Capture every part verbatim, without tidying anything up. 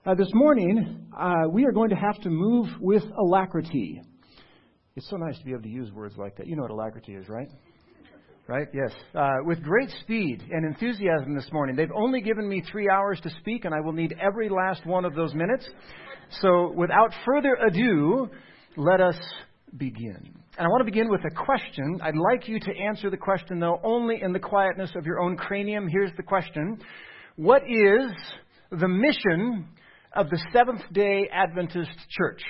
Uh, this morning, uh, we are going to have to move with alacrity. It's so nice to be able to use words like that. You know what alacrity is, right? Right? Yes. Uh, with great speed and enthusiasm this morning. They've only given me three hours to speak, and I will need every last one of those minutes. So without further ado, let us begin. And I want to begin with a question. I'd like you to answer the question, though, only in the quietness of your own cranium. Here's the question. What is the mission of the Seventh-day Adventist Church?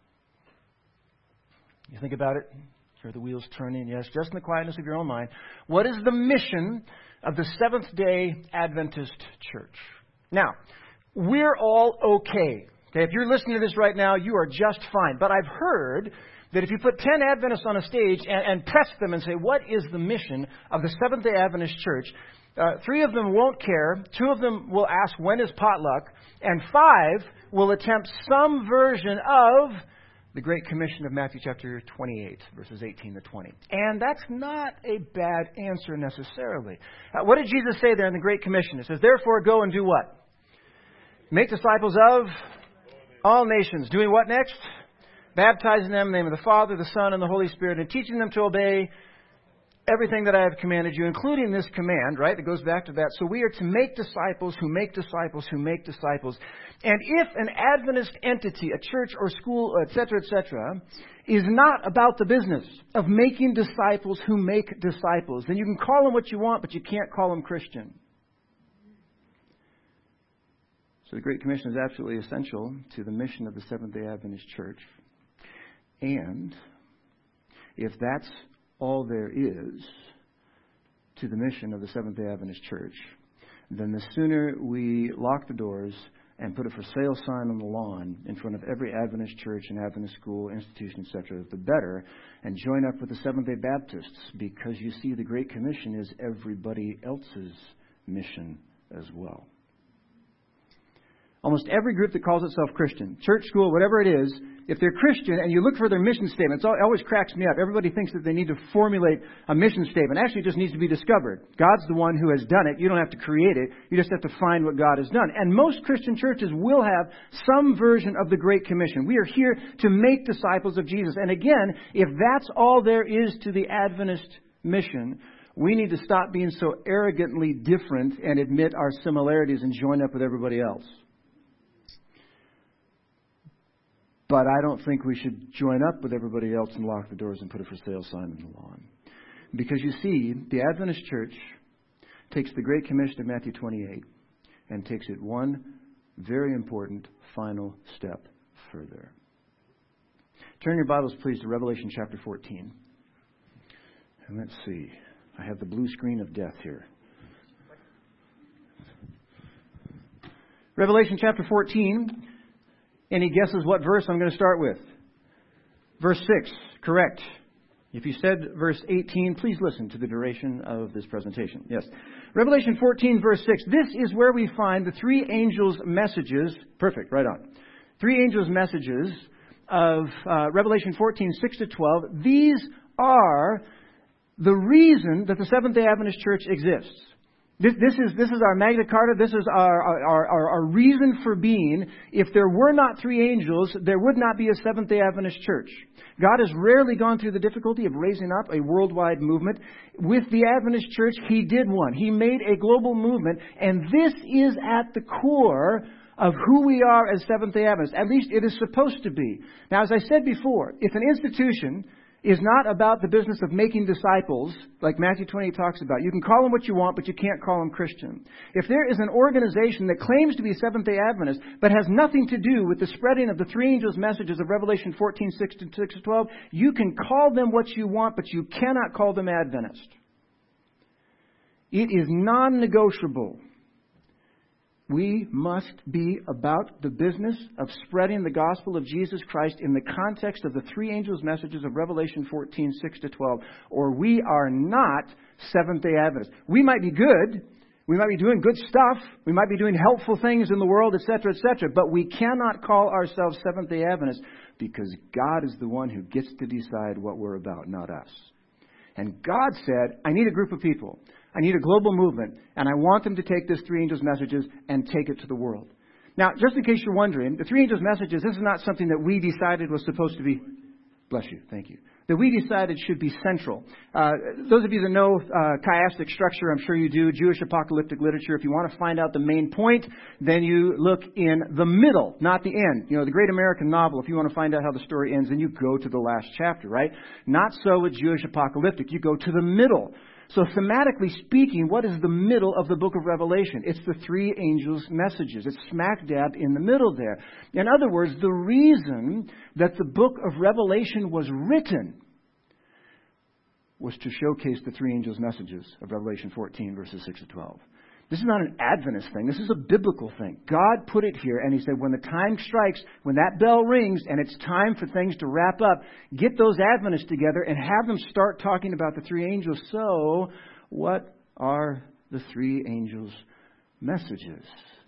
You think about it? Hear the wheels turning. Yes, just in the quietness of your own mind. What is the mission of the Seventh-day Adventist Church? Now, we're all okay. Okay, if you're listening to this right now, you are just fine. But I've heard that if you put ten Adventists on a stage and, and press them and say, what is the mission of the Seventh-day Adventist Church? Uh, three of them won't care. Two of them will ask, when is potluck? And five will attempt some version of the Great Commission of Matthew chapter twenty-eight, verses eighteen to twenty. And that's not a bad answer necessarily. Uh, what did Jesus say there in the Great Commission? It says, therefore go and do what? Make disciples of all nations. Doing what next? Baptizing them in the name of the Father, the Son, and the Holy Spirit, and teaching them to obey everything that I have commanded you, including this command, right? That goes back to that. So we are to make disciples who make disciples who make disciples. And if an Adventist entity, a church or school, et cetera, et cetera, is not about the business of making disciples who make disciples, then you can call them what you want, but you can't call them Christian. So the Great Commission is absolutely essential to the mission of the Seventh-day Adventist Church. And if that's all there is to the mission of the Seventh-day Adventist Church, then the sooner we lock the doors and put a for sale sign on the lawn in front of every Adventist church and Adventist school, institution, et cetera, the better, and join up with the Seventh-day Baptists, because you see the Great Commission is everybody else's mission as well. Almost every group that calls itself Christian, church, school, whatever it is, if they're Christian and you look for their mission statements, it always cracks me up. Everybody thinks that they need to formulate a mission statement. Actually, it just needs to be discovered. God's the one who has done it. You don't have to create it. You just have to find what God has done. And most Christian churches will have some version of the Great Commission. We are here to make disciples of Jesus. And again, if that's all there is to the Adventist mission, we need to stop being so arrogantly different and admit our similarities and join up with everybody else. But I don't think we should join up with everybody else and lock the doors and put a for sale sign on the lawn. Because you see, the Adventist Church takes the Great Commission of Matthew twenty-eight and takes it one very important final step further. Turn your Bibles, please, to Revelation chapter fourteen. And let's see. I have the blue screen of death here. Revelation chapter fourteen. Any guesses what verse I'm going to start with? Verse six, correct. If you said verse eighteen, please listen to the duration of this presentation. Yes. Revelation fourteen, verse six. This is where we find the three angels' messages. Perfect, right on. Three angels' messages of uh, Revelation fourteen, six to twelve. These are the reason that the Seventh-day Adventist Church exists. This, this is this is our Magna Carta. This is our, our, our, our reason for being. If there were not three angels, there would not be a Seventh-day Adventist Church. God has rarely gone through the difficulty of raising up a worldwide movement. With the Adventist Church, He did one. He made a global movement, and this is at the core of who we are as Seventh-day Adventists. At least it is supposed to be. Now, as I said before, if an institution is not about the business of making disciples, like Matthew twenty-eight talks about. You can call them what you want, but you can't call them Christian. If there is an organization that claims to be Seventh-day Adventist, but has nothing to do with the spreading of the three angels' messages of Revelation fourteen, six to twelve, you can call them what you want, but you cannot call them Adventist. It is non-negotiable. We must be about the business of spreading the gospel of Jesus Christ in the context of the three angels' messages of Revelation fourteen, six to twelve, or we are not Seventh-day Adventists. We might be good. We might be doing good stuff. We might be doing helpful things in the world, et cetera, et cetera. But we cannot call ourselves Seventh-day Adventists because God is the one who gets to decide what we're about, not us. And God said, I need a group of people. I need a global movement, and I want them to take this three angels' messages and take it to the world. Now, just in case you're wondering, the three angels' messages, this is not something that we decided was supposed to be, bless you, thank you, that we decided should be central. Uh, those of you that know uh, chiastic structure, I'm sure you do, Jewish apocalyptic literature, if you want to find out the main point, then you look in the middle, not the end. You know, the great American novel, if you want to find out how the story ends, then you go to the last chapter, right? Not so with Jewish apocalyptic. You go to the middle. So thematically speaking, what is the middle of the book of Revelation? It's the three angels' messages. It's smack dab in the middle there. In other words, the reason that the book of Revelation was written was to showcase the three angels' messages of Revelation fourteen, verses six to twelve. This is not an Adventist thing. This is a biblical thing. God put it here, and He said, when the time strikes, when that bell rings, and it's time for things to wrap up, get those Adventists together and have them start talking about the three angels. So, what are the three angels' messages?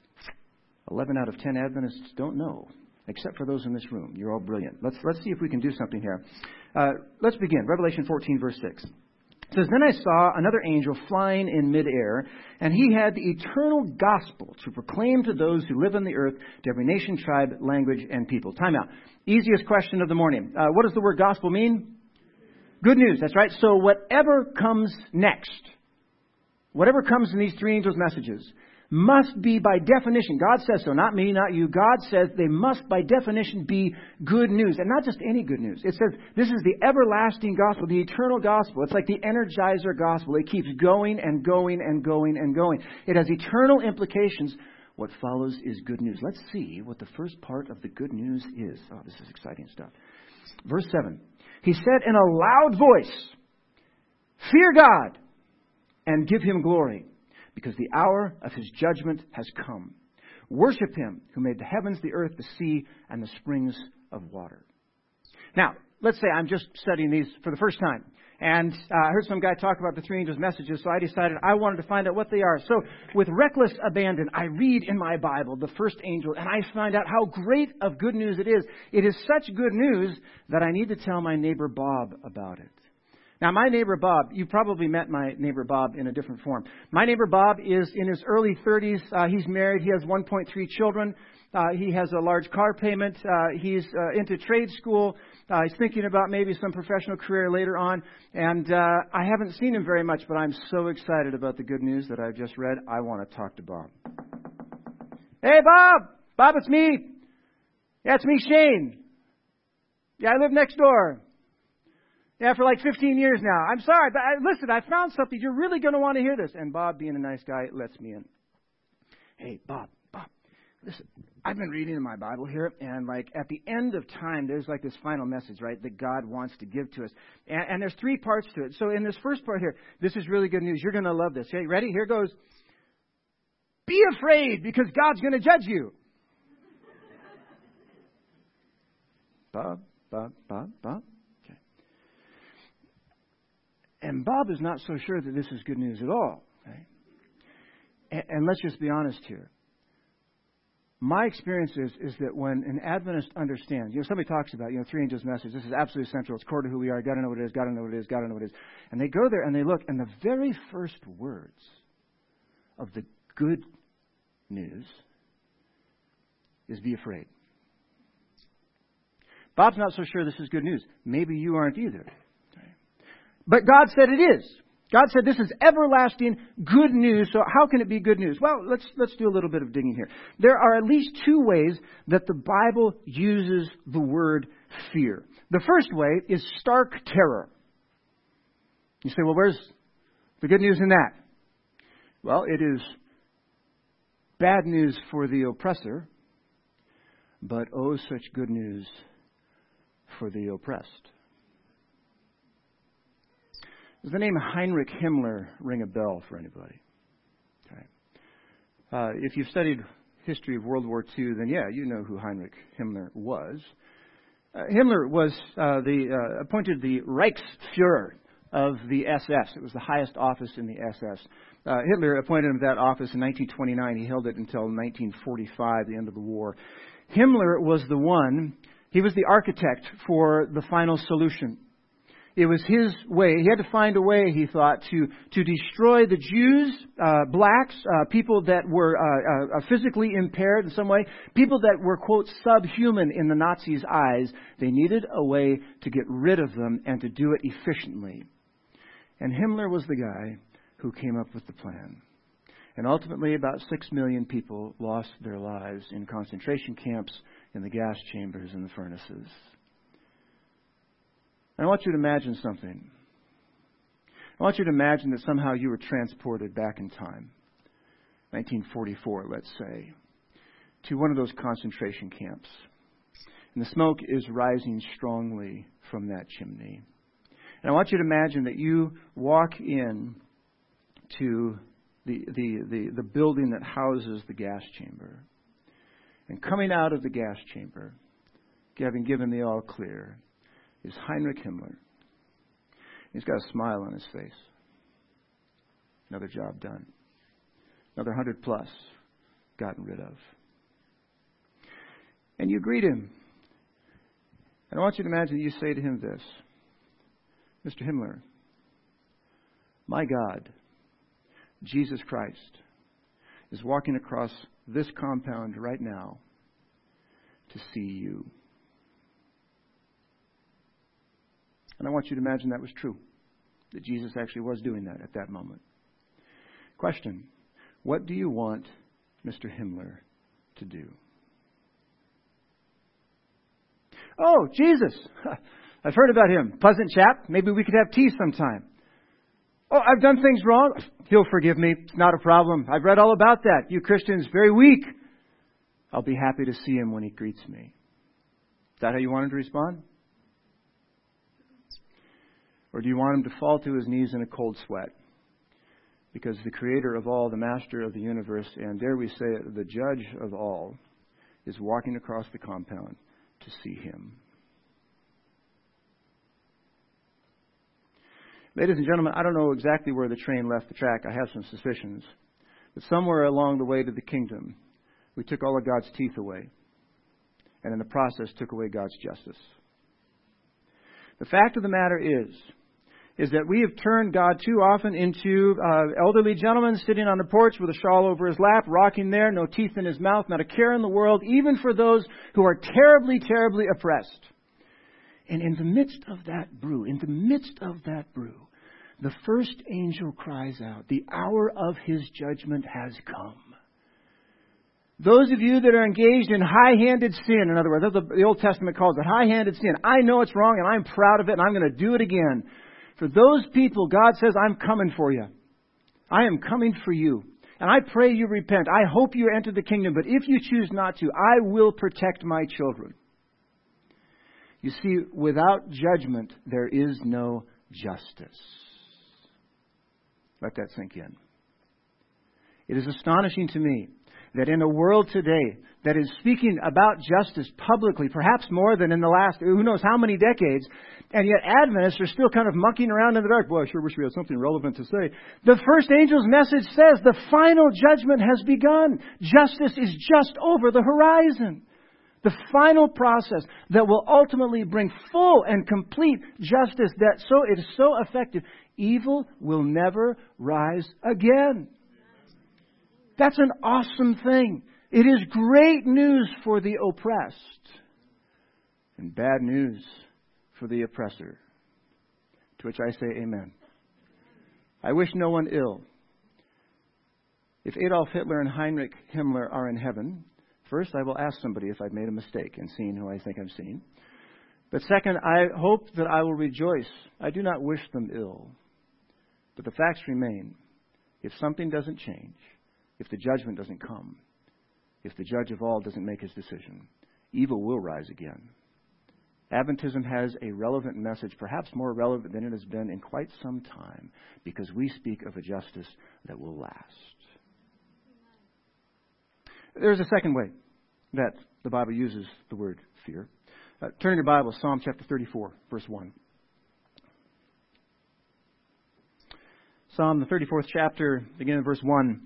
Eleven out of ten Adventists don't know, except for those in this room. You're all brilliant. Let's let's see if we can do something here. Uh, let's begin. Revelation fourteen, verse six. It says, then I saw another angel flying in midair, and he had the eternal gospel to proclaim to those who live on the earth, to every nation, tribe, language, and people. Time out. Easiest question of the morning. Uh, what does the word gospel mean? Good news. That's right. So whatever comes next, whatever comes in these three angels' messages, must be by definition, God says so, not me, not you. God says they must by definition be good news. And not just any good news. It says this is the everlasting gospel, the eternal gospel. It's like the Energizer gospel. It keeps going and going and going and going. It has eternal implications. What follows is good news. Let's see what the first part of the good news is. Oh, this is exciting stuff. Verse seven. He said in a loud voice, fear God and give Him glory, because the hour of His judgment has come. Worship Him who made the heavens, the earth, the sea, and the springs of water. Now, let's say I'm just studying these for the first time. And uh, I heard some guy talk about the three angels' messages, so I decided I wanted to find out what they are. So with reckless abandon, I read in my Bible the first angel, and I find out how great of good news it is. It is such good news that I need to tell my neighbor Bob about it. Now, my neighbor Bob, you probably met my neighbor Bob in a different form. My neighbor Bob is in his early thirties. Uh, he's married. He has one point three children. Uh, he has a large car payment. Uh, he's uh, into trade school. Uh, he's thinking about maybe some professional career later on. And uh, I haven't seen him very much, but I'm so excited about the good news that I've just read. I want to talk to Bob. Hey, Bob! Bob, it's me. Yeah, it's me, Shane. Yeah, I live next door. Yeah, for like fifteen years now. I'm sorry, but I, listen, I found something. You're really going to want to hear this. And Bob, being a nice guy, lets me in. Hey, Bob, Bob, listen, I've been reading in my Bible here, and like at the end of time, there's like this final message, right, that God wants to give to us. And, and there's three parts to it. So in this first part here, this is really good news. You're going to love this. Okay, ready? Here goes. Be afraid, because God's going to judge you. Bob, Bob, Bob, Bob. And Bob is not so sure that this is good news at all. Okay? And, and let's just be honest here. My experience is, is that when an Adventist understands, you know, somebody talks about, you know, three angels' message, this is absolutely central, it's core to who we are, got to know what it is, got to know what it is, got to know what it is. And they go there and they look, and the very first words of the good news is be afraid. Bob's not so sure this is good news. Maybe you aren't either. But God said it is. God said this is everlasting good news. So how can it be good news? Well, let's let's do a little bit of digging here. There are at least two ways that the Bible uses the word fear. The first way is stark terror. You say, well, where's the good news in that? Well, it is bad news for the oppressor, but oh, such good news for the oppressed. Does the name Heinrich Himmler ring a bell for anybody? Okay. Uh, if you've studied history of World War Two, then yeah, you know who Heinrich Himmler was. Uh, Himmler was uh, the uh, appointed the Reichsfuhrer of the S S. It was the highest office in the S S. Uh, Hitler appointed him to that office in nineteen twenty-nine. He held it until nineteen forty-five, the end of the war. Himmler was the one, he was the architect for the final solution. It was his way. He had to find a way, he thought, to, to destroy the Jews, uh, blacks, uh, people that were uh, uh, physically impaired in some way, people that were, quote, subhuman in the Nazis' eyes. They needed a way to get rid of them and to do it efficiently. And Himmler was the guy who came up with the plan. And ultimately, about six million people lost their lives in concentration camps, in the gas chambers, and the furnaces. And I want you to imagine something. I want you to imagine that somehow you were transported back in time, nineteen forty-four, let's say, to one of those concentration camps. And the smoke is rising strongly from that chimney. And I want you to imagine that you walk in to the, the, the, the building that houses the gas chamber. And coming out of the gas chamber, having given the all clear, is Heinrich Himmler. He's got a smile on his face. Another job done. Another hundred plus gotten rid of. And you greet him. And I want you to imagine that you say to him this: Mister Himmler, my God, Jesus Christ, is walking across this compound right now to see you. And I want you to imagine that was true, that Jesus actually was doing that at that moment. Question: what do you want Mister Himmler to do? Oh, Jesus! I've heard about him. Pleasant chap. Maybe we could have tea sometime. Oh, I've done things wrong. He'll forgive me. It's not a problem. I've read all about that. You Christians, very weak. I'll be happy to see him when he greets me. Is that how you want him to respond? Or do you want him to fall to his knees in a cold sweat? Because the creator of all, the master of the universe, and dare we say it, the judge of all, is walking across the compound to see him. Ladies and gentlemen, I don't know exactly where the train left the track. I have some suspicions. But somewhere along the way to the kingdom, we took all of God's teeth away. And in the process, took away God's justice. The fact of the matter is, is that we have turned God too often into uh, elderly gentlemen sitting on the porch with a shawl over his lap, rocking there, no teeth in his mouth, not a care in the world, even for those who are terribly, terribly oppressed. And in the midst of that brew, in the midst of that brew, the first angel cries out, the hour of his judgment has come. Those of you that are engaged in high-handed sin, in other words, that's what the Old Testament calls it, high-handed sin. I know it's wrong and I'm proud of it and I'm going to do it again. For those people, God says, I'm coming for you. I am coming for you. And I pray you repent. I hope you enter the kingdom. But if you choose not to, I will protect my children. You see, without judgment, there is no justice. Let that sink in. It is astonishing to me that in a world today that is speaking about justice publicly, perhaps more than in the last, who knows how many decades, and yet Adventists are still kind of monkeying around in the dark. Boy, I sure wish we had something relevant to say. The first angel's message says the final judgment has begun. Justice is just over the horizon. The final process that will ultimately bring full and complete justice that so it is so effective, evil will never rise again. That's an awesome thing. It is great news for the oppressed and bad news for the oppressor. To which I say amen. I wish no one ill. If Adolf Hitler and Heinrich Himmler are in heaven, first, I will ask somebody if I've made a mistake in seeing who I think I'm seeing. But second, I hope that I will rejoice. I do not wish them ill. But the facts remain. If something doesn't change, if the judgment doesn't come, if the judge of all doesn't make his decision, evil will rise again. Adventism has a relevant message, perhaps more relevant than it has been in quite some time, because we speak of a justice that will last. There's a second way that the Bible uses the word fear. Uh, turn your Bible, Psalm chapter thirty-four, verse one. Psalm, the thirty-fourth chapter, beginning in verse one.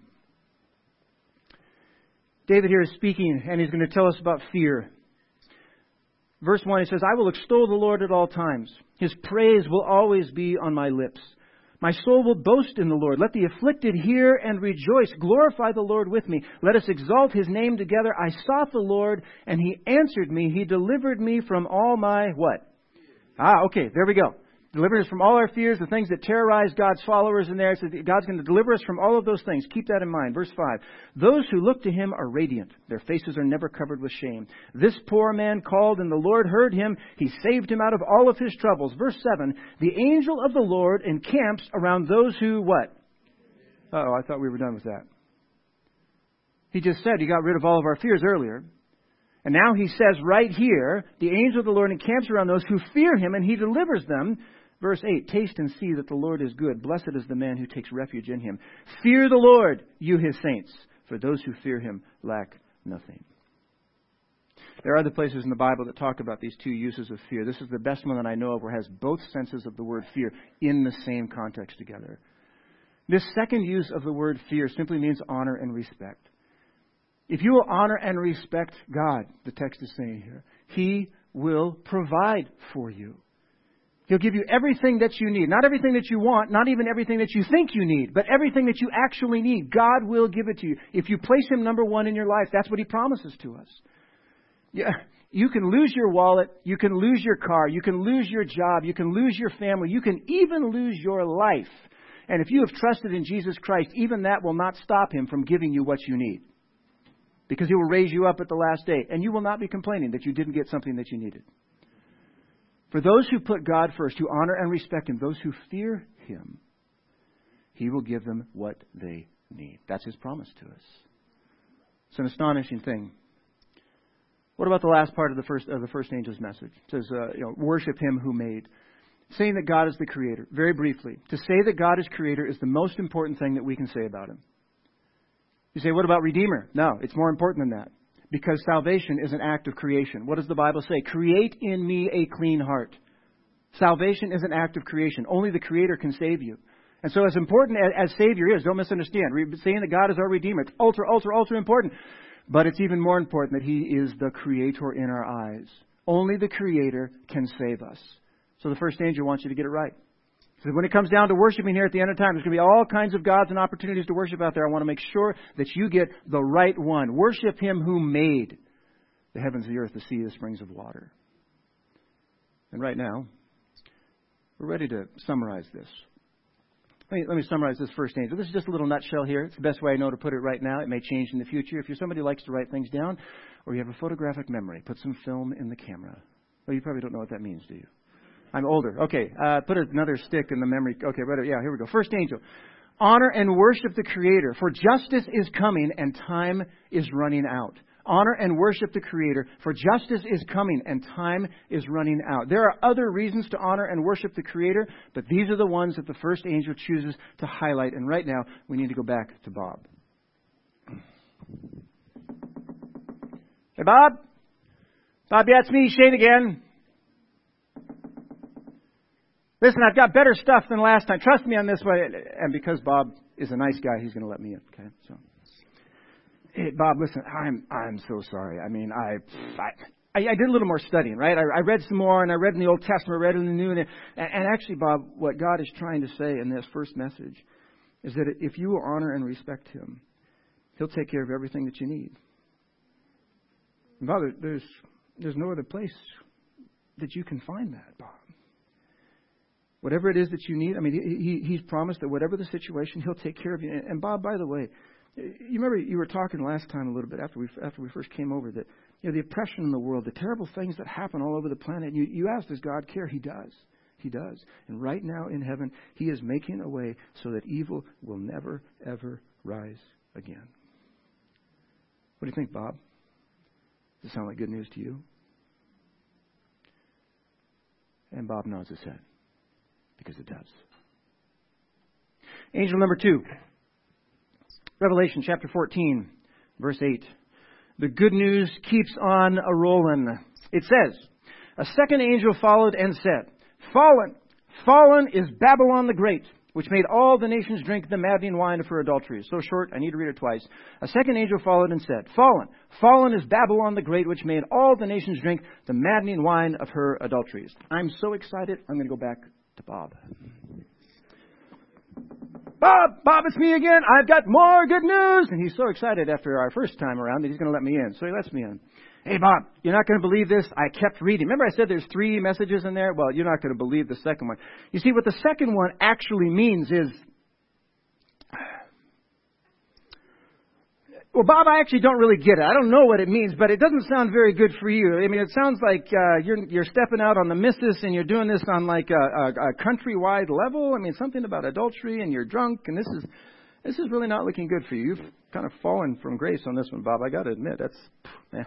David here is speaking, and he's going to tell us about fear. Verse one, it says, I will extol the Lord at all times. His praise will always be on my lips. My soul will boast in the Lord. Let the afflicted hear and rejoice. Glorify the Lord with me. Let us exalt His name together. I sought the Lord, and He answered me. He delivered me from all my what? Ah, okay, there we go. Deliver us from all our fears, the things that terrorize God's followers in there. So God's going to deliver us from all of those things. Keep that in mind. Verse five. Those who look to Him are radiant. Their faces are never covered with shame. This poor man called, and the Lord heard him. He saved him out of all of his troubles. Verse seven. The angel of the Lord encamps around those who what? Uh-oh, I thought we were done with that. He just said He got rid of all of our fears earlier. And now He says right here, the angel of the Lord encamps around those who fear Him, and He delivers them. Verse eight, taste and see that the Lord is good. Blessed is the man who takes refuge in Him. Fear the Lord, you His saints, for those who fear Him lack nothing. There are other places in the Bible that talk about these two uses of fear. This is the best one that I know of where it has both senses of the word fear in the same context together. This second use of the word fear simply means honor and respect. If you will honor and respect God, the text is saying here, He will provide for you. He'll give you everything that you need. Not everything that you want, not even everything that you think you need, but everything that you actually need. God will give it to you. If you place Him number one in your life, that's what He promises to us. Yeah, you can lose your wallet, you can lose your car, you can lose your job, you can lose your family, you can even lose your life. And if you have trusted in Jesus Christ, even that will not stop Him from giving you what you need. Because He will raise you up at the last day, and you will not be complaining that you didn't get something that you needed. For those who put God first, who honor and respect Him, those who fear Him, He will give them what they need. That's His promise to us. It's an astonishing thing. What about the last part of the first of the first angel's message? It says, uh, you know, worship Him who made. Saying that God is the Creator. Very briefly, to say that God is Creator is the most important thing that we can say about Him. You say, what about Redeemer? No, it's more important than that. Because salvation is an act of creation. What does the Bible say? Create in me a clean heart. Salvation is an act of creation. Only the Creator can save you. And so as important as, as Savior is, don't misunderstand. Saying that God is our Redeemer, it's ultra, ultra, ultra important. But it's even more important that He is the Creator in our eyes. Only the Creator can save us. So the first angel wants you to get it right. So when it comes down to worshiping here at the end of time, there's going to be all kinds of gods and opportunities to worship out there. I want to make sure that you get the right one. Worship Him who made the heavens, the earth, the sea, the springs of water. And right now, we're ready to summarize this. Let me, let me summarize this first angel. This is just a little nutshell here. It's the best way I know to put it right now. It may change in the future. If you're somebody who likes to write things down, or you have a photographic memory, put some film in the camera. Well, you probably don't know what that means, do you? I'm older. Okay, uh, put another stick in the memory. Okay, right. Yeah, here we go. First angel. Honor and worship the Creator, for justice is coming and time is running out. Honor and worship the Creator, for justice is coming and time is running out. There are other reasons to honor and worship the Creator, but these are the ones that the first angel chooses to highlight. And right now, we need to go back to Bob. Hey, Bob? Bob, yeah, it's me, Shane again. Listen, I've got better stuff than last time. Trust me on this one. And because Bob is a nice guy, he's going to let me in. Okay, so, hey, Bob, listen, I'm I'm so sorry. I mean, I I, I did a little more studying, right? I, I read some more, and I read in the Old Testament, read in the New, and, and actually, Bob, what God is trying to say in this first message is that if you will honor and respect Him, He'll take care of everything that you need. And Bob, there's there's no other place that you can find that, Bob. Whatever it is that you need, I mean, he, He's promised that whatever the situation, He'll take care of you. And Bob, by the way, you remember you were talking last time a little bit after we after we first came over that, you know, the oppression in the world, the terrible things that happen all over the planet. And you, you asked, does God care? He does. He does. And right now in heaven, He is making a way so that evil will never, ever rise again. What do you think, Bob? Does it sound like good news to you? And Bob nods his head. Because it does. Angel number two. Revelation chapter fourteen, verse eight. The good news keeps on a-rolling. It says, a second angel followed and said, Fallen, fallen is Babylon the Great, which made all the nations drink the maddening wine of her adulteries. So short, I need to read it twice. A second angel followed and said, Fallen, fallen is Babylon the Great, which made all the nations drink the maddening wine of her adulteries. I'm so excited, I'm going to go back to Bob. Bob, Bob, it's me again. I've got more good news. And he's so excited after our first time around that he's going to let me in. So he lets me in. Hey, Bob, you're not going to believe this. I kept reading. Remember I said there's three messages in there? Well, you're not going to believe the second one. You see, what the second one actually means is, well, Bob, I actually don't really get it. I don't know what it means, but it doesn't sound very good for you. I mean, it sounds like uh, you're you're stepping out on the missus and you're doing this on like a, a, a countrywide level. I mean, something about adultery and you're drunk, and this is this is really not looking good for you. You've kind of fallen from grace on this one, Bob. I got to admit, that's yeah.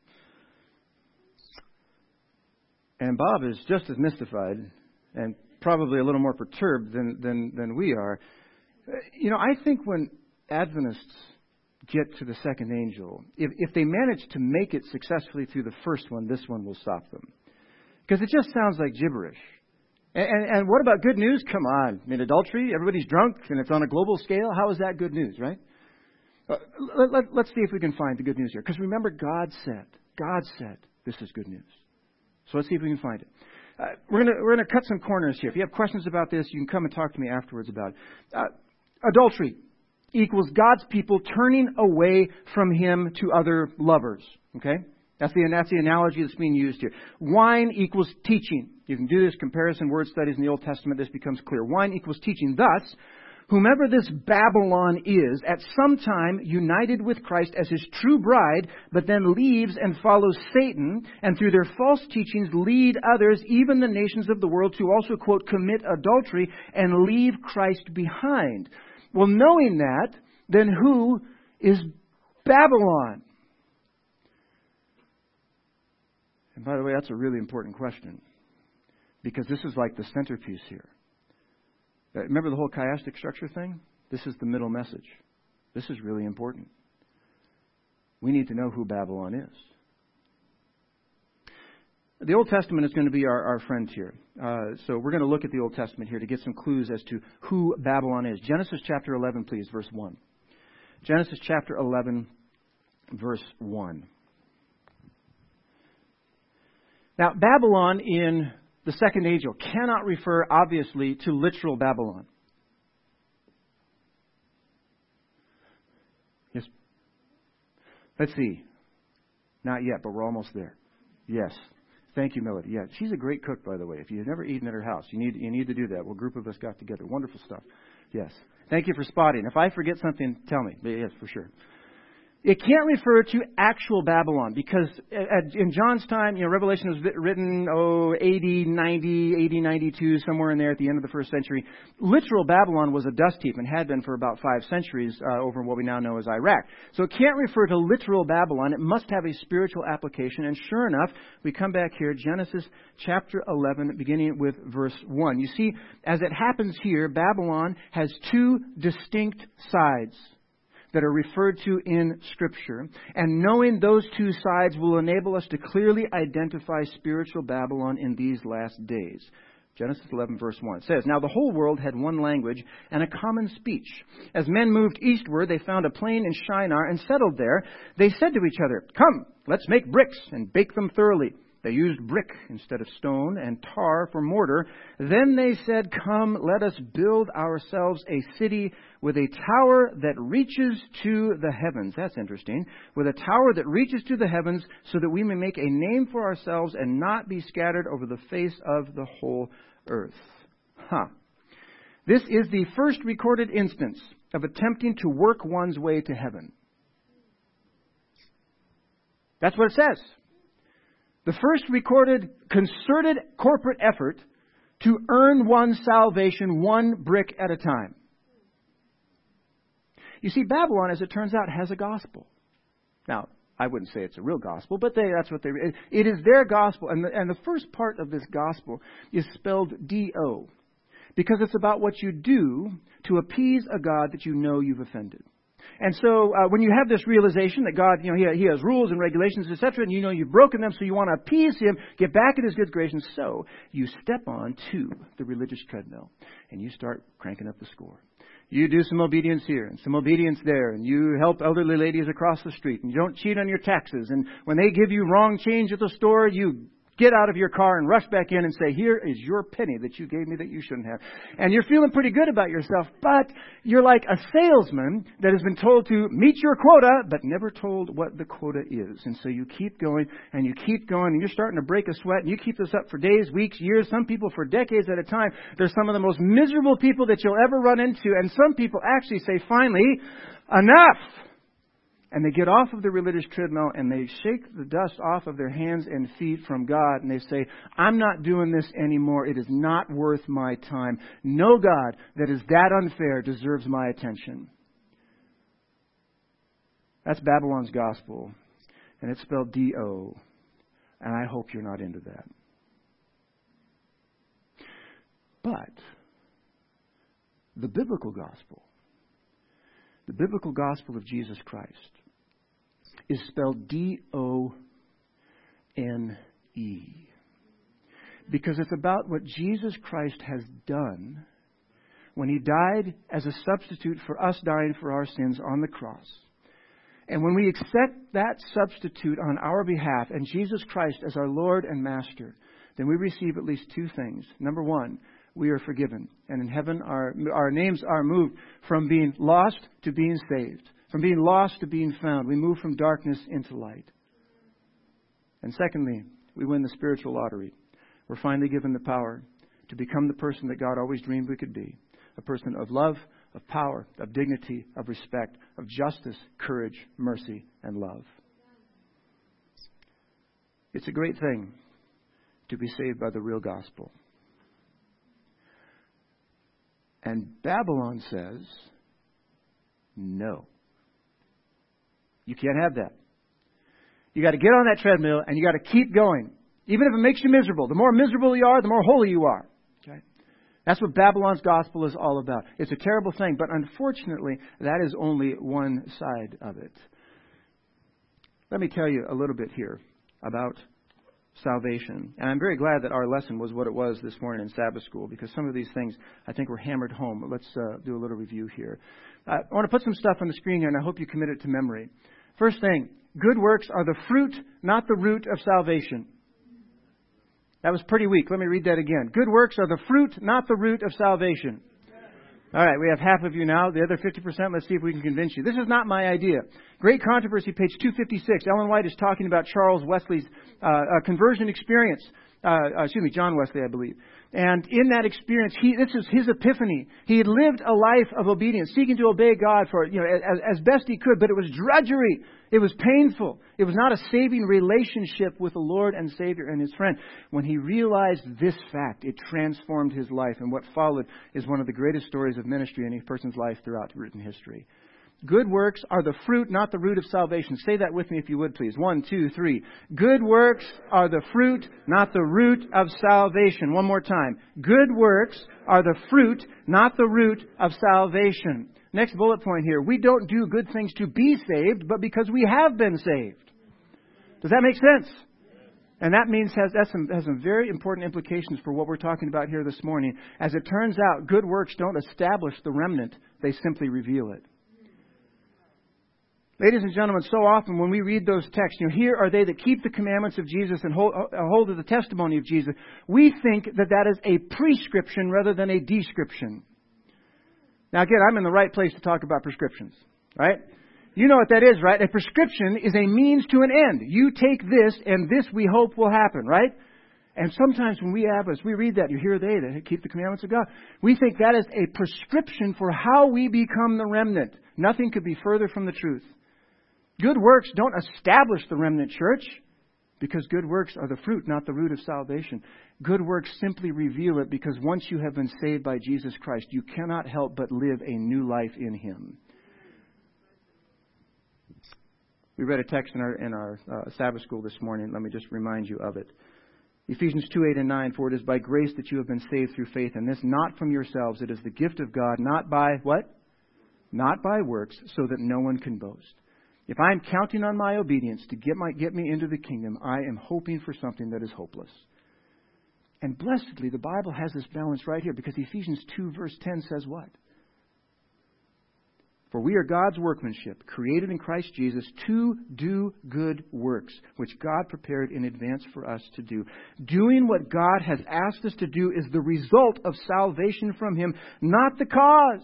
And Bob is just as mystified and probably a little more perturbed than than than we are. You know, I think when Adventists get to the second angel, if, if they manage to make it successfully through the first one, this one will stop them. Because it just sounds like gibberish. And, and, and what about good news? Come on. I mean, adultery, everybody's drunk, and it's on a global scale. How is that good news, right? Uh, let, let, let's see if we can find the good news here. Because remember, God said, God said, this is good news. So let's see if we can find it. Uh, we're going we're gonna cut some corners here. If you have questions about this, you can come and talk to me afterwards about it. Uh, adultery equals God's people turning away from Him to other lovers. Okay? That's the, that's the analogy that's being used here. Wine equals teaching. You can do this comparison word studies in the Old Testament. This becomes clear. Wine equals teaching. Thus, whomever this Babylon is, at some time united with Christ as His true bride, but then leaves and follows Satan, and through their false teachings lead others, even the nations of the world, to also, quote, commit adultery and leave Christ behind. Well, knowing that, then who is Babylon? And by the way, that's a really important question, because this is like the centerpiece here. Remember the whole chiastic structure thing? This is the middle message. This is really important. We need to know who Babylon is. The Old Testament is going to be our, our friend here. Uh, so we're going to look at the Old Testament here to get some clues as to who Babylon is. Genesis chapter eleven, please, verse one. Genesis chapter eleven, verse one. Now, Babylon in the second angel cannot refer, obviously, to literal Babylon. Yes. Let's see. Not yet, but we're almost there. Yes. Thank you, Melody. Yeah, she's a great cook, by the way. If you've never eaten at her house, you need you need to do that. Well, a group of us got together. Wonderful stuff. Yes. Thank you for spotting. If I forget something, tell me. Yes, for sure. It can't refer to actual Babylon, because in John's time, you know, Revelation was written, oh, A D ninety, A D ninety-two, somewhere in there at the end of the first century. Literal Babylon was a dust heap and had been for about five centuries uh, over what we now know as Iraq. So it can't refer to literal Babylon. It must have a spiritual application. And sure enough, we come back here, Genesis chapter eleven, beginning with verse one. You see, as it happens here, Babylon has two distinct sides that are referred to in Scripture. And knowing those two sides will enable us to clearly identify spiritual Babylon in these last days. Genesis eleven, verse one. It says, Now the whole world had one language and a common speech. As men moved eastward, they found a plain in Shinar and settled there. They said to each other, Come, let's make bricks and bake them thoroughly. They used brick instead of stone and tar for mortar. Then they said, Come, let us build ourselves a city with a tower that reaches to the heavens. That's interesting. With a tower that reaches to the heavens, so that we may make a name for ourselves and not be scattered over the face of the whole earth. Huh. This is the first recorded instance of attempting to work one's way to heaven. That's what it says. The first recorded concerted corporate effort to earn one's salvation one brick at a time. You see, Babylon, as it turns out, has a gospel. Now, I wouldn't say it's a real gospel, but they, that's what they... It, it is their gospel, and the, and the first part of this gospel is spelled D O, because it's about what you do to appease a God that you know you've offended. And so uh, when you have this realization that God, you know, he, he has rules and regulations, et cetera, and you know you've broken them, so you want to appease Him, get back in His good graces, so you step on to the religious treadmill and you start cranking up the score. You do some obedience here and some obedience there, and you help elderly ladies across the street, and you don't cheat on your taxes. And when they give you wrong change at the store, you get out of your car and rush back in and say, here is your penny that you gave me that you shouldn't have. And you're feeling pretty good about yourself, but you're like a salesman that has been told to meet your quota, but never told what the quota is. And so you keep going and you keep going, and you're starting to break a sweat, and you keep this up for days, weeks, years, some people for decades at a time. They're some of the most miserable people that you'll ever run into. And some people actually say, finally, enough! And they get off of the religious treadmill and they shake the dust off of their hands and feet from God. And they say, I'm not doing this anymore. It is not worth my time. No God that is that unfair deserves my attention. That's Babylon's gospel. And it's spelled D O. And I hope you're not into that. But the biblical gospel, the biblical gospel of Jesus Christ, is spelled D O N E. Because it's about what Jesus Christ has done when He died as a substitute for us dying for our sins on the cross. And when we accept that substitute on our behalf and Jesus Christ as our Lord and Master, then we receive at least two things. Number one, we are forgiven. And in heaven, our, our names are moved from being lost to being saved. From being lost to being found. We move from darkness into light. And secondly, we win the spiritual lottery. We're finally given the power to become the person that God always dreamed we could be. A person of love, of power, of dignity, of respect, of justice, courage, mercy, and love. It's a great thing to be saved by the real gospel. And Babylon says, no. You can't have that. You got to get on that treadmill and you got to keep going. Even if it makes you miserable. The more miserable you are, the more holy you are. Okay? That's what Babylon's gospel is all about. It's a terrible thing, but unfortunately, that is only one side of it. Let me tell you a little bit here about salvation. And I'm very glad that our lesson was what it was this morning in Sabbath school, because some of these things I think were hammered home. But let's uh, do a little review here. Uh, I want to put some stuff on the screen here, and I hope you commit it to memory. First thing, good works are the fruit, not the root of salvation. That was pretty weak. Let me read that again. Good works are the fruit, not the root of salvation. All right, we have half of you now. The other fifty percent, let's see if we can convince you. This is not my idea. Great Controversy, page two fifty-six. Ellen White is talking about Charles Wesley's uh, uh, conversion experience. Uh, uh, excuse me, John Wesley, I believe. And in that experience, he, this is his epiphany. He had lived a life of obedience, seeking to obey God for, you know, as, as best he could, but it was drudgery. It was painful. It was not a saving relationship with the Lord and Savior and His friend. When he realized this fact, it transformed his life. And what followed is one of the greatest stories of ministry in a person's life throughout written history. Good works are the fruit, not the root of salvation. Say that with me if you would, please. One, two, three. Good works are the fruit, not the root of salvation. One more time. Good works are the fruit, not the root of salvation. Next bullet point here. We don't do good things to be saved, but because we have been saved. Does that make sense? And that means has, has, some, has some very important implications for what we're talking about here this morning. As it turns out, good works don't establish the remnant. They simply reveal it. Ladies and gentlemen, so often when we read those texts, you know, here are they that keep the commandments of Jesus and hold, hold to the testimony of Jesus. We think that that is a prescription rather than a description. Now again, I'm in the right place to talk about prescriptions, right? You know what that is, right? A prescription is a means to an end. You take this and this we hope will happen, right? And sometimes when we have, as we read that, you hear they that keep the commandments of God. We think that is a prescription for how we become the remnant. Nothing could be further from the truth. Good works don't establish the remnant church, because good works are the fruit, not the root of salvation. Good works simply reveal it, because once you have been saved by Jesus Christ, you cannot help but live a new life in Him. We read a text in our, in our uh, Sabbath school this morning. Let me just remind you of it. Ephesians two, eight and nine, for it is by grace that you have been saved through faith, and this not from yourselves. It is the gift of God, not by what? not by works, so that no one can boast. If I'm counting on my obedience to get my get me into the kingdom, I am hoping for something that is hopeless. And blessedly, the Bible has this balance right here, because Ephesians two verse ten says what? For we are God's workmanship, created in Christ Jesus to do good works, which God prepared in advance for us to do. Doing what God has asked us to do is the result of salvation from Him, not the cause.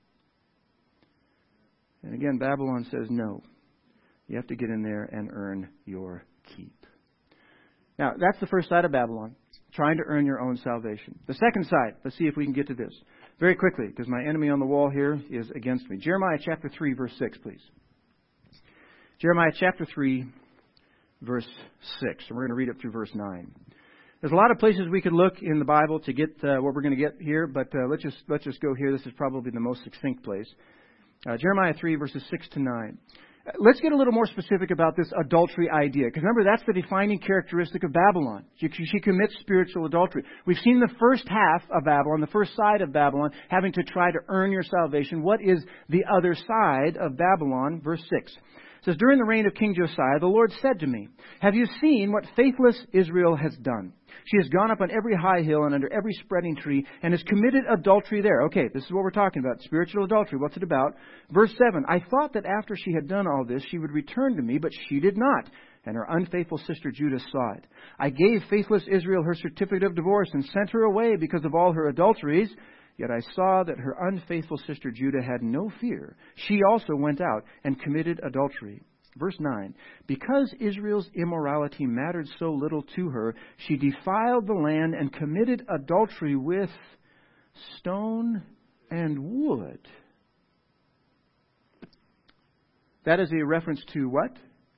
And again, Babylon says no. You have to get in there and earn your keep. Now, that's the first side of Babylon, trying to earn your own salvation. The second side, let's see if we can get to this very quickly, because my enemy on the wall here is against me. Jeremiah chapter three, verse six, please. Jeremiah chapter three, verse six. And we're going to read it through verse nine. There's a lot of places we could look in the Bible to get uh, what we're going to get here, but uh, let's just let's just go here. This is probably the most succinct place. Uh, Jeremiah three, verses six to nine. Let's get a little more specific about this adultery idea. Because remember, that's the defining characteristic of Babylon. She, she commits spiritual adultery. We've seen the first half of Babylon, the first side of Babylon, having to try to earn your salvation. What is the other side of Babylon? Verse six. It says, during the reign of King Josiah, the Lord said to me, have you seen what faithless Israel has done? She has gone up on every high hill and under every spreading tree and has committed adultery there. Okay, this is what we're talking about. Spiritual adultery. What's it about? Verse seven. I thought that after she had done all this, she would return to me, but she did not. And her unfaithful sister Judah saw it. I gave faithless Israel her certificate of divorce and sent her away because of all her adulteries. Yet I saw that her unfaithful sister Judah had no fear. She also went out and committed adultery. Verse nine, because Israel's immorality mattered so little to her, she defiled the land and committed adultery with stone and wood. That is a reference to what?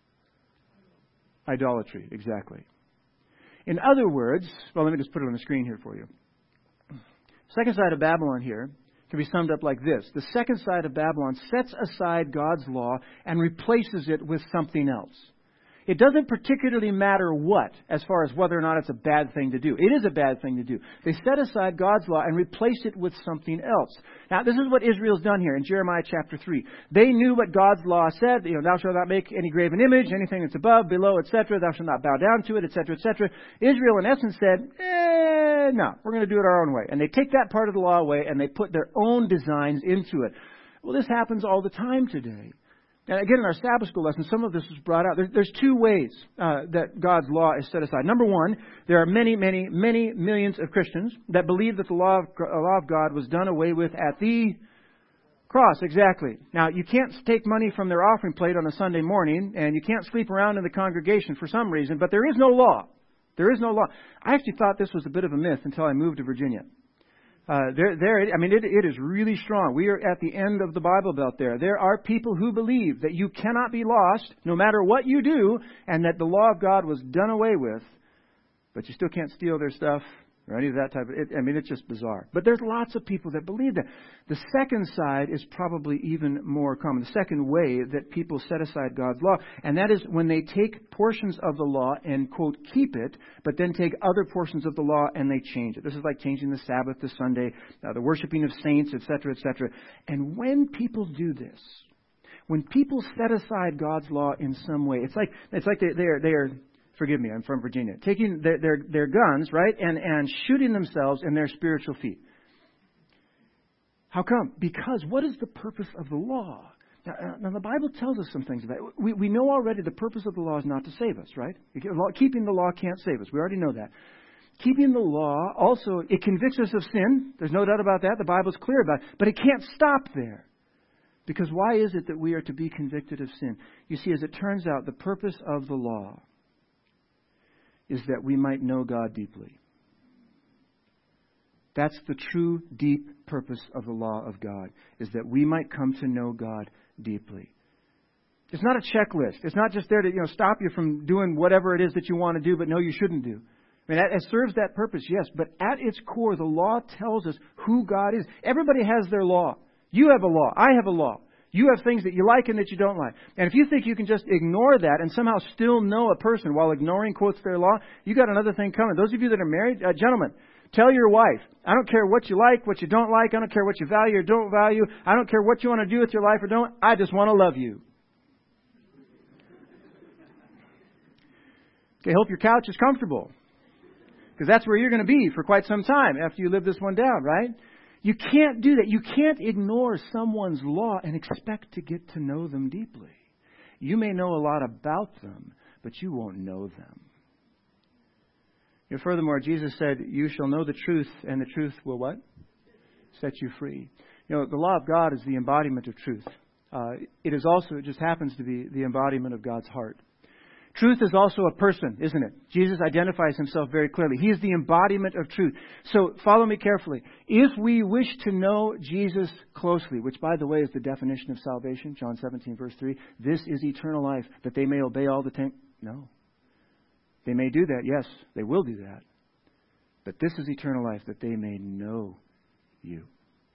Idolatry, exactly. In other words, well, let me just put it on the screen here for you. Second side of Babylon here can be summed up like this. The second side of Babylon sets aside God's law and replaces it with something else. It doesn't particularly matter what, as far as whether or not it's a bad thing to do. It is a bad thing to do. They set aside God's law and replace it with something else. Now, this is what Israel's done here in Jeremiah chapter three. They knew what God's law said. You know, thou shalt not make any graven image, anything that's above, below, et cetera. Thou shalt not bow down to it, et cetera, et cetera. Israel, in essence, said, eh, no, we're going to do it our own way. And they take that part of the law away and they put their own designs into it. Well, this happens all the time today. And again, in our Sabbath school lesson, some of this was brought out. There, there's two ways uh, that God's law is set aside. Number one, there are many, many, many millions of Christians that believe that the law of, uh, law of God was done away with at the cross. Exactly. Now, you can't take money from their offering plate on a Sunday morning, and you can't sleep around in the congregation for some reason, but there is no law. There is no law. I actually thought this was a bit of a myth until I moved to Virginia. Uh, there, there. I mean, it, it is really strong. We are at the end of the Bible Belt there. There are people who believe that you cannot be lost no matter what you do, and that the law of God was done away with, but you still can't steal their stuff or any of that type of it. I mean, it's just bizarre. But there's lots of people that believe that. The second side is probably even more common. The second way that people set aside God's law, and that is when they take portions of the law and, quote, keep it, but then take other portions of the law and they change it. This is like changing the Sabbath to Sunday, uh, the worshiping of saints, et cetera, et cetera. And when people do this, when people set aside God's law in some way, it's like it's like they, they're they're Forgive me, I'm from Virginia. Taking their, their, their guns, right, and, and shooting themselves in their spiritual feet. How come? Because what is the purpose of the law? Now, now the Bible tells us some things about it. We, we know already the purpose of the law is not to save us, right? Keeping the law can't save us. We already know that. Keeping the law also, it convicts us of sin. There's no doubt about that. The Bible's clear about it. But it can't stop there. Because why is it that we are to be convicted of sin? You see, as it turns out, the purpose of the law is that we might know God deeply. That's the true, deep purpose of the law of God, is that we might come to know God deeply. It's not a checklist. It's not just there to, you know, stop you from doing whatever it is that you want to do, but know you shouldn't do. I mean, it serves that purpose, yes, but at its core, the law tells us who God is. Everybody has their law. You have a law. I have a law. You have things that you like and that you don't like. And if you think you can just ignore that and somehow still know a person while ignoring, quotes, their law, you got another thing coming. Those of you that are married, uh, gentlemen, Tell your wife, I don't care what you like, what you don't like. I don't care what you value or don't value. I don't care what you want to do with your life or don't. I just want to love you. Okay, hope your couch is comfortable. Because that's where you're going to be for quite some time after you live this one down, right? You can't do that. You can't ignore someone's law and expect to get to know them deeply. You may know a lot about them, but you won't know them. You know, furthermore, Jesus said, you shall know the truth, and the truth will what? Set you free. You know, the law of God is the embodiment of truth. Uh, it is also, it just happens to be the embodiment of God's heart. Truth is also a person, isn't it? Jesus identifies himself very clearly. He is the embodiment of truth. So follow me carefully. If we wish to know Jesus closely, which by the way is the definition of salvation, John seventeen verse three, this is eternal life, that they may obey all the ten... No. They may do that, yes, they will do that. But this is eternal life, that they may know you,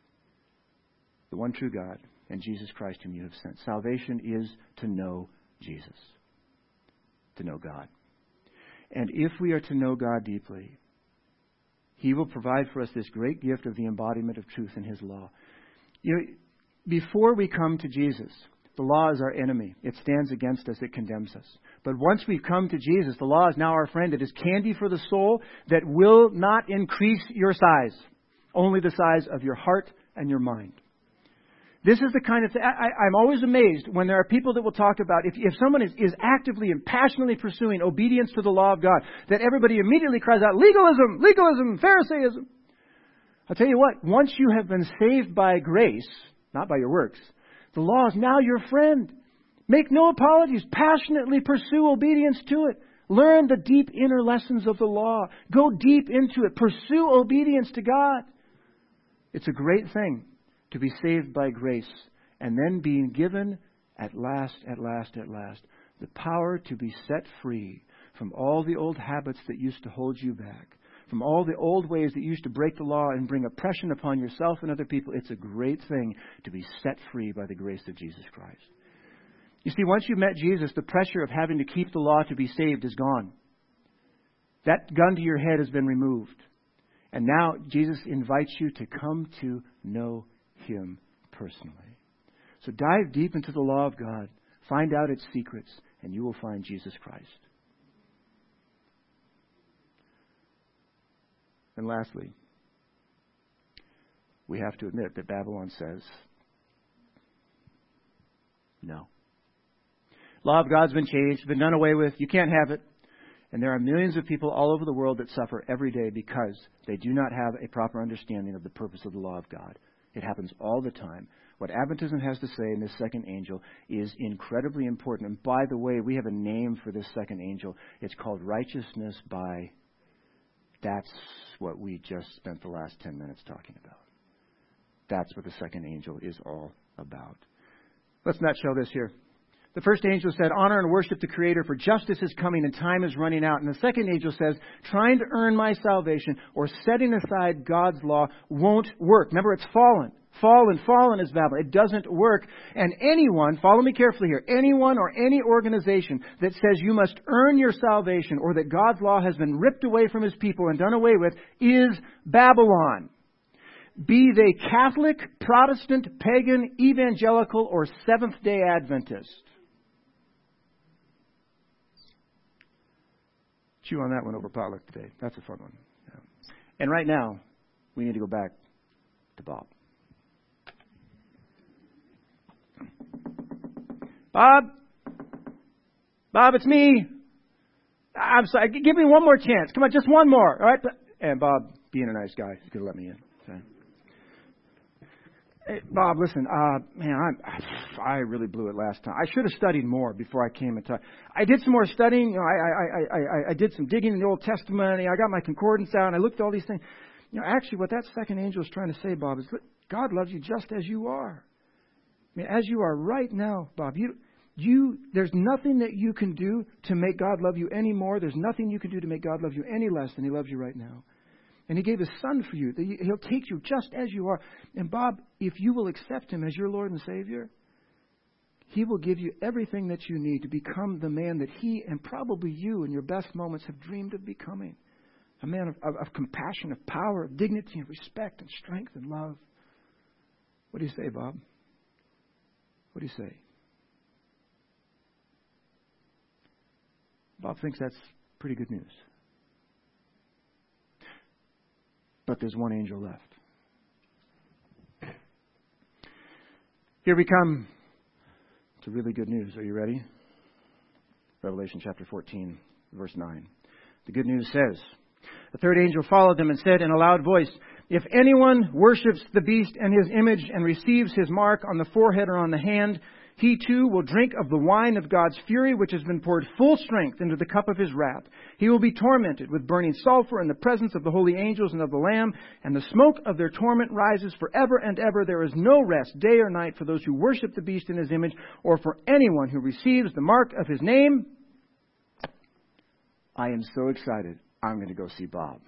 the one true God, and Jesus Christ whom you have sent. Salvation is to know Jesus. To know God. And if we are to know God deeply, He will provide for us this great gift of the embodiment of truth in His law. You know, before we come to Jesus, the law is our enemy. It stands against us. It condemns us. But once we've come to Jesus, the law is now our friend. It is candy for the soul that will not increase your size, only the size of your heart and your mind. This is the kind of thing, I, I'm always amazed when there are people that will talk about, if, if someone is, is actively and passionately pursuing obedience to the law of God, that everybody immediately cries out, legalism, legalism, Pharisaism. I'll tell you what, once you have been saved by grace, not by your works, the law is now your friend. Make no apologies. Passionately pursue obedience to it. Learn the deep inner lessons of the law. Go deep into it. Pursue obedience to God. It's a great thing to be saved by grace, and then being given at last, at last, at last, the power to be set free from all the old habits that used to hold you back, from all the old ways that used to break the law and bring oppression upon yourself and other people. It's a great thing to be set free by the grace of Jesus Christ. You see, once you've met Jesus, the pressure of having to keep the law to be saved is gone. That gun to your head has been removed. And now Jesus invites you to come to know Him personally. So dive deep into the law of God. Find out its secrets, and you will find Jesus Christ. And lastly, we have to admit that Babylon says no. Law of God's been changed, been done away with. You can't have it. And there are millions of people all over the world that suffer every day because they do not have a proper understanding of the purpose of the law of God. It happens all the time. What Adventism has to say in this second angel is incredibly important. And by the way, we have a name for this second angel. It's called righteousness by... That's what we just spent the last ten minutes talking about. That's what the second angel is all about. Let's nutshell this here. The first angel said, honor and worship the Creator, for justice is coming and time is running out. And the second angel says, trying to earn my salvation or setting aside God's law won't work. Remember, it's fallen. Fallen, fallen is Babylon. It doesn't work. And anyone, follow me carefully here, anyone or any organization that says you must earn your salvation or that God's law has been ripped away from His people and done away with is Babylon. Be they Catholic, Protestant, pagan, evangelical, or Seventh-day Adventist. Chew on that one over potluck today. That's a fun one. Yeah. And right now, we need to go back to Bob. Bob? Bob, it's me. I'm sorry. Give me one more chance. Come on, just one more. All right? And Bob, being a nice guy, he's going to let me in. So. Hey, Bob, listen, uh, man, I, I really blew it last time. I should have studied more before I came and talked. I did some more studying. You know, I, I, I, I, I did some digging in the Old Testament. I got my concordance out, and I looked at all these things. You know, actually, what that second angel is trying to say, Bob, is God loves you just as you are. I mean, as you are right now, Bob. You, you, there's nothing that you can do to make God love you any more. There's nothing you can do to make God love you any less than He loves you right now. And He gave His Son for you. He'll take you just as you are. And Bob, if you will accept Him as your Lord and Savior, He will give you everything that you need to become the man that He and probably you in your best moments have dreamed of becoming. A man of, of, of compassion, of power, of dignity, and respect, and strength, and love. What do you say, Bob? What do you say? Bob thinks that's pretty good news. But there's one angel left. Here we come to really good news. Are you ready? Revelation chapter fourteen, verse nine. The good news says, the third angel followed them and said in a loud voice, if anyone worships the beast and his image and receives his mark on the forehead or on the hand, he too will drink of the wine of God's fury, which has been poured full strength into the cup of his wrath. He will be tormented with burning sulfur in the presence of the holy angels and of the Lamb, and the smoke of their torment rises forever and ever. There is no rest, day or night, for those who worship the beast in his image, or for anyone who receives the mark of his name. I am so excited. I'm going to go see Bob.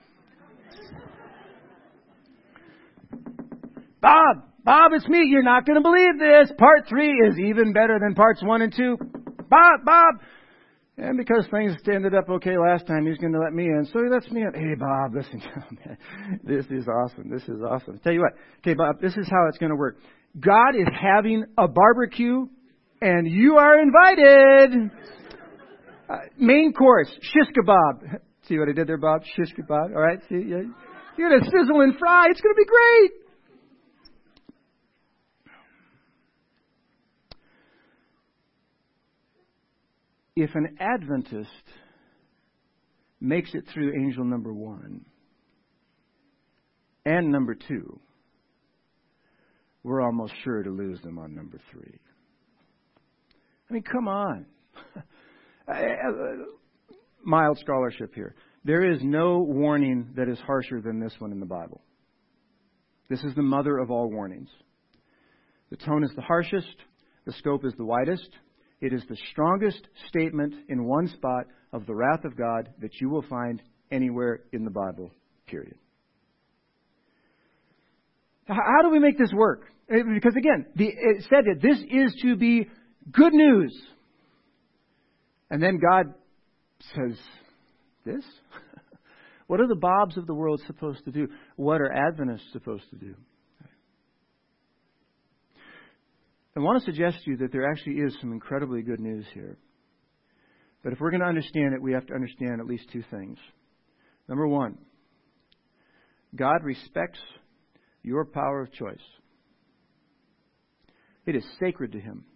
Bob! Bob, it's me. You're not going to believe this. Part three is even better than parts one and two. Bob, Bob. And because things ended up okay last time, he's going to let me in. So he lets me in. Hey, Bob, listen. This is awesome. This is awesome. Tell you what. Okay, Bob, this is how it's going to work. God is having a barbecue, and you are invited. Uh, main course, shish kebab. See what I did there, Bob? Shish kebab. All right. See, yeah. You're going to sizzle and fry. It's going to be great. If an Adventist makes it through angel number one and number two, we're almost sure to lose them on number three. I mean, come on. Mild scholarship here. There is no warning that is harsher than this one in the Bible. This is the mother of all warnings. The tone is the harshest. The scope is the widest. It is the strongest statement in one spot of the wrath of God that you will find anywhere in the Bible, period. How do we make this work? Because again, the, it said that this is to be good news. And then God says, this? What are the Bobs of the world supposed to do? What are Adventists supposed to do? I want to suggest to you that there actually is some incredibly good news here. But if we're going to understand it, we have to understand at least two things. Number one, God respects your power of choice. It is sacred to Him.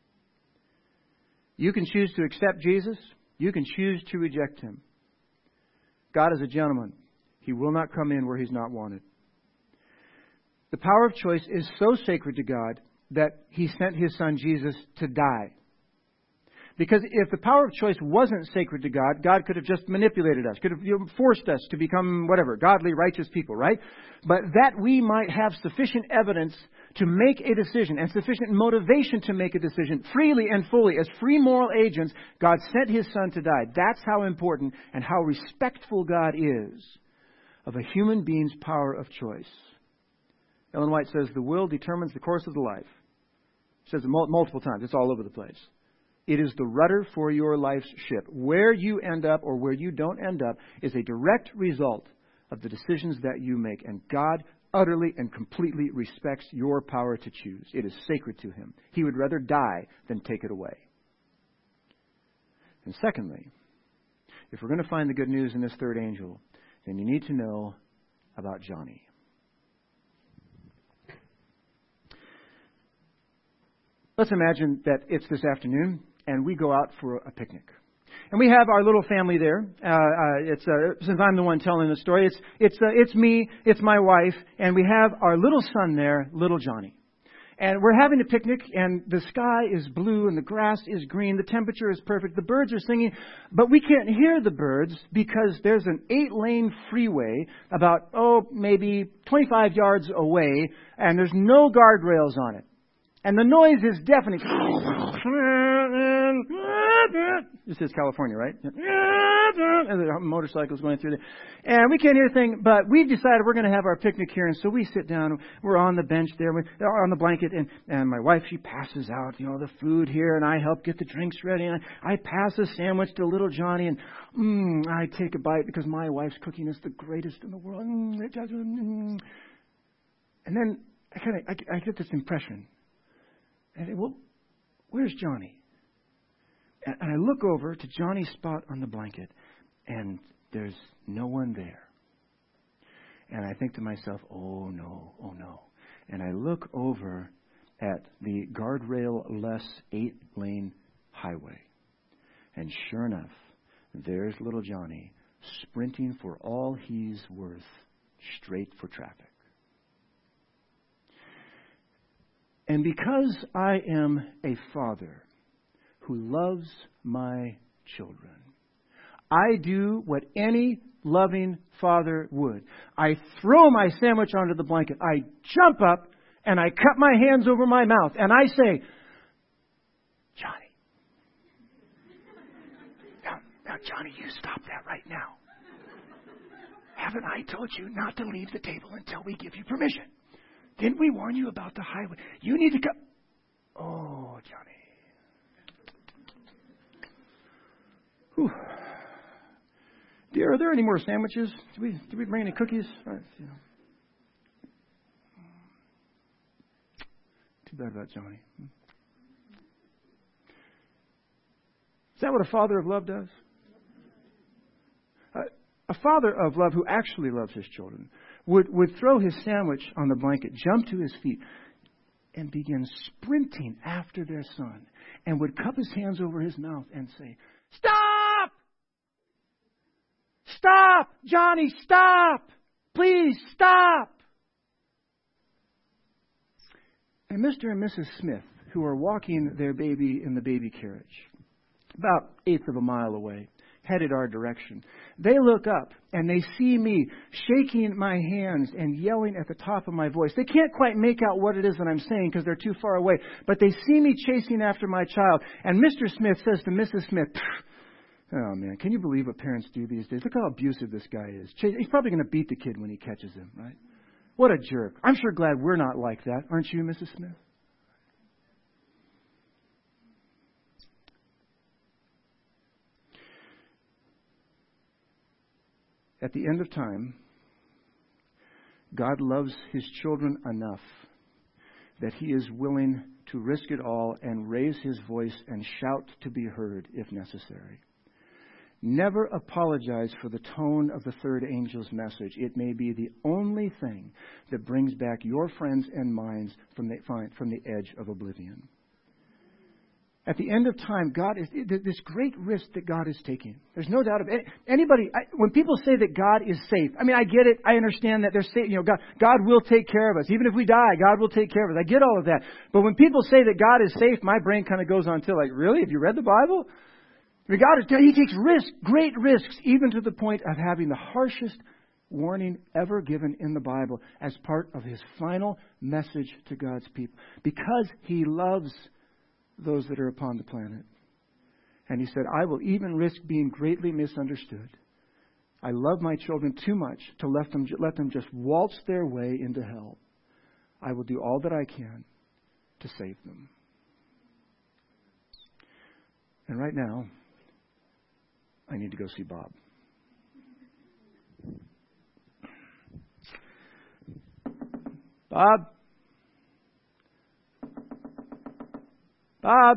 You can choose to accept Jesus. You can choose to reject Him. God is a gentleman. He will not come in where He's not wanted. The power of choice is so sacred to God that He sent His Son Jesus to die. Because if the power of choice wasn't sacred to God, God could have just manipulated us, could have you know, forced us to become whatever, godly, righteous people, right? But that we might have sufficient evidence to make a decision and sufficient motivation to make a decision freely and fully as free moral agents, God sent His Son to die. That's how important and how respectful God is of a human being's power of choice. Ellen White says the will determines the course of the life. She says it multiple times. It's all over the place. It is the rudder for your life's ship. Where you end up or where you don't end up is a direct result of the decisions that you make. And God utterly and completely respects your power to choose. It is sacred to Him. He would rather die than take it away. And secondly, if we're going to find the good news in this third angel, then you need to know about Johnny. Let's imagine that it's this afternoon and we go out for a picnic. And we have our little family there. Uh, uh, it's uh, since I'm the one telling the story, it's it's uh, it's me, it's my wife, and we have our little son there, little Johnny. And we're having a picnic, and the sky is blue, and the grass is green, the temperature is perfect, the birds are singing, but we can't hear the birds because there's an eight-lane freeway about, oh, maybe twenty-five yards away, and there's no guardrails on it. And the noise is deafening. This is California, right? and the motorcycle's going through there. And we can't hear a thing, but we've decided we're going to have our picnic here. And so we sit down. We're on the bench there, we're on the blanket, and, and my wife, she passes out, you know, the food here, and I help get the drinks ready. And I, I pass a sandwich to little Johnny, and mm, I take a bite because my wife's cooking is the greatest in the world. Mm, it does, mm. And then I kind of I, I get this impression. And I say, well, where's Johnny? And I look over to Johnny's spot on the blanket, and there's no one there. And I think to myself, oh no, oh no. And I look over at the guardrail-less eight-lane highway. And sure enough, there's little Johnny sprinting for all he's worth straight for traffic. And because I am a father who loves my children, I do what any loving father would. I throw my sandwich onto the blanket. I jump up and I cut my hands over my mouth and I say, Johnny. Now, now, Johnny, you stop that right now. Haven't I told you not to leave the table until we give you permission? Didn't we warn you about the highway? You need to go. Oh, Johnny. Whew. Dear, are there any more sandwiches? Did we, did we bring any cookies? Right, you know. Too bad about Johnny. Is that what a father of love does? Uh, a father of love who actually loves his children would, would throw his sandwich on the blanket, jump to his feet, and begin sprinting after their son, and would cup his hands over his mouth and say, stop! Stop! Johnny, stop! Please, stop! And Mister and Missus Smith, who are walking their baby in the baby carriage, about eighth of a mile away, headed our direction. They look up and they see me shaking my hands and yelling at the top of my voice. They can't quite make out what it is that I'm saying because they're too far away, but they see me chasing after my child. And Mister Smith says to Missus Smith, oh man, can you believe what parents do these days? Look how abusive this guy is. He's probably going to beat the kid when he catches him, right? What a jerk. I'm sure glad we're not like that. Aren't you, Missus Smith? At the end of time, God loves His children enough that He is willing to risk it all and raise His voice and shout to be heard if necessary. Never apologize for the tone of the third angel's message. It may be the only thing that brings back your friends and mine from the, from the edge of oblivion. At the end of time, God is this great risk that God is taking. There's no doubt of it. Anybody, I, when people say that God is safe, I mean, I get it. I understand that they're safe. You know, God, God will take care of us. Even if we die, God will take care of us. I get all of that. But when people say that God is safe, my brain kind of goes on to like, really? Have you read the Bible? I mean, God is, He takes risks, great risks, even to the point of having the harshest warning ever given in the Bible as part of His final message to God's people. Because He loves those that are upon the planet. And He said, I will even risk being greatly misunderstood. I love my children too much to let them, let them just waltz their way into hell. I will do all that I can to save them. And right now, I need to go see Bob. Bob? Bob?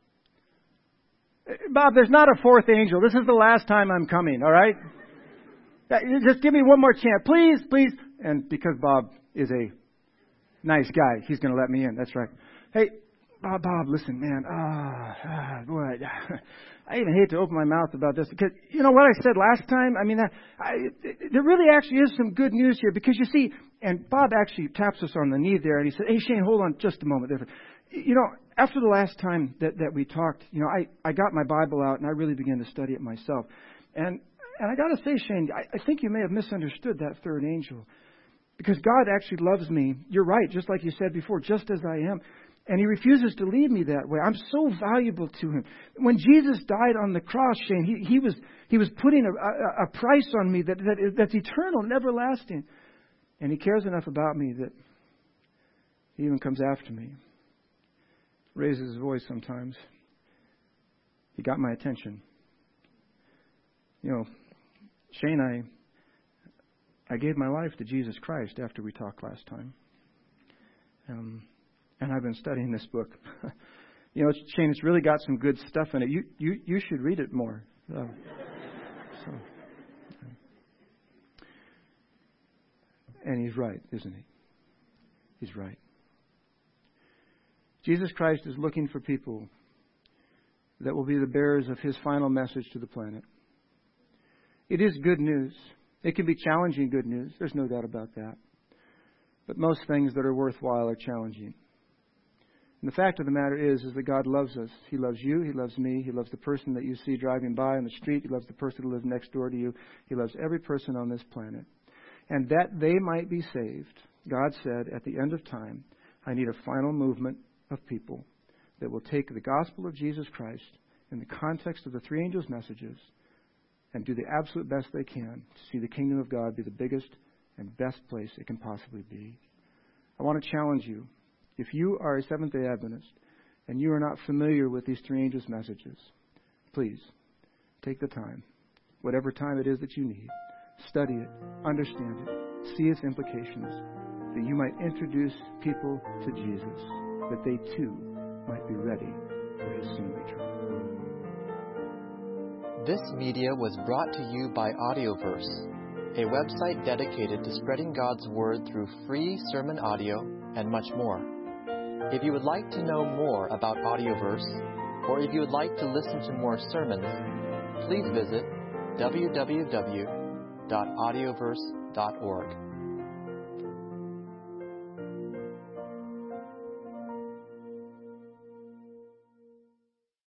Bob, there's not a fourth angel. This is the last time I'm coming, all right? Just give me one more chance. Please, please. And because Bob is a nice guy, he's going to let me in. That's right. Hey, Bob, Bob, listen, man. Ah, ah, boy. I even hate to open my mouth about this because, you know what I said last time? I mean, I, I, there really actually is some good news here because you see, and Bob actually taps us on the knee there and he said, hey, Shane, hold on just a moment. You know, after the last time that, that we talked, you know, I, I got my Bible out and I really began to study it myself. And and I got to say, Shane, I, I think you may have misunderstood that third angel because God actually loves me. You're right, just like you said before, just as I am. And He refuses to leave me that way. I'm so valuable to Him. When Jesus died on the cross, Shane, He, he was He was putting a, a, a price on me that, that that's eternal and everlasting. And He cares enough about me that He even comes after me. Raises His voice sometimes. He got my attention. You know, Shane, I I gave my life to Jesus Christ after we talked last time. Um, and I've been studying this book. You know, Shane, it's really got some good stuff in it. You you, you should read it more. Uh, so, and He's right, isn't He? He's right. Jesus Christ is looking for people that will be the bearers of His final message to the planet. It is good news. It can be challenging good news. There's no doubt about that. But most things that are worthwhile are challenging. And the fact of the matter is, is that God loves us. He loves you. He loves me. He loves the person that you see driving by on the street. He loves the person who lives next door to you. He loves every person on this planet. And that they might be saved, God said at the end of time, I need a final movement of people that will take the gospel of Jesus Christ in the context of the three angels' messages and do the absolute best they can to see the kingdom of God be the biggest and best place it can possibly be. I want to challenge you. If you are a Seventh-day Adventist and you are not familiar with these three angels' messages, please take the time, whatever time it is that you need, study it, understand it, see its implications, that you might introduce people to Jesus, that they too might be ready for His soon return. This media was brought to you by Audioverse, a website dedicated to spreading God's Word through free sermon audio and much more. If you would like to know more about Audioverse, or if you would like to listen to more sermons, please visit w w w dot audioverse dot org.